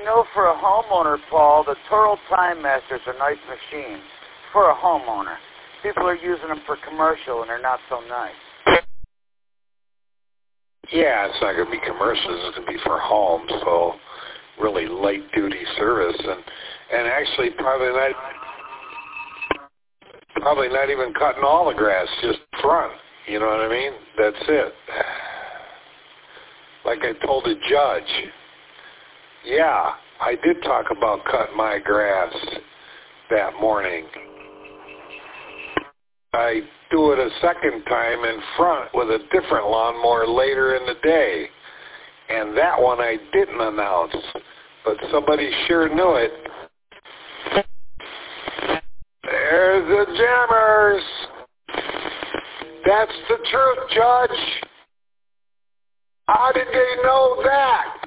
You know, for a homeowner, Paul, the Toro Time Masters are nice machines. For a homeowner. People are using them for commercial, and they're not so nice. Yeah, it's not going to be commercial. It's going to be for home, so really light-duty service. And actually probably not even cutting all the grass, just front. You know what I mean? That's it. Like I told the judge, yeah, I did talk about cutting my grass that morning. I do it a second time in front with a different lawnmower later in the day. And that one I didn't announce, but somebody sure knew it. There's the jammers. That's the truth, Judge. How did they know that?